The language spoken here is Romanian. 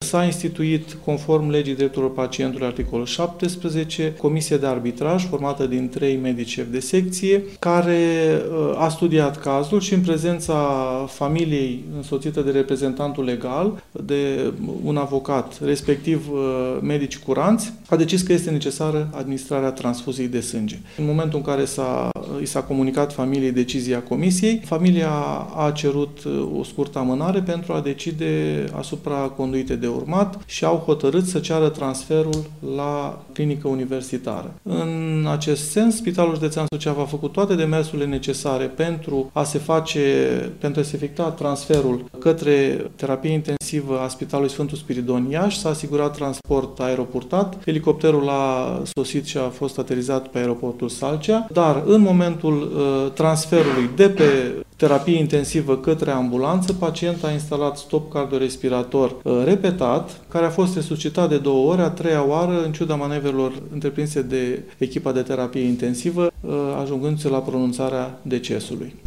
S-a instituit, conform legii drepturilor pacientului, articolul 17, comisie de arbitraj formată din 3 medici șefi de secție, care a studiat cazul și în prezența familiei însoțită de reprezentantul legal, de un avocat, respectiv medici curanți, a decis că este necesară administrarea transfuziei de sânge. În momentul în care i s-a comunicat familiei decizia comisiei, familia a cerut o scurtă amânare pentru a decide asupra conduitei de urmat și au hotărât să ceară transferul la clinică universitară. În acest sens, Spitalul Județean Suceava a făcut toate demersurile necesare pentru a se efectua transferul către terapie intensivă a Spitalului Sfântul Spiridon Iași, s-a asigurat transport aeroportat, helicopterul a sosit și a fost aterizat pe aeroportul Salcea, dar în momentul transferului de pe terapie intensivă către ambulanță, pacientul a instalat stop cardiorespirator repetat, care a fost resuscitat de 2 ori, a 3-a oară, în ciuda manevrelor întreprinse de echipa de terapie intensivă, ajungându-se la pronunțarea decesului.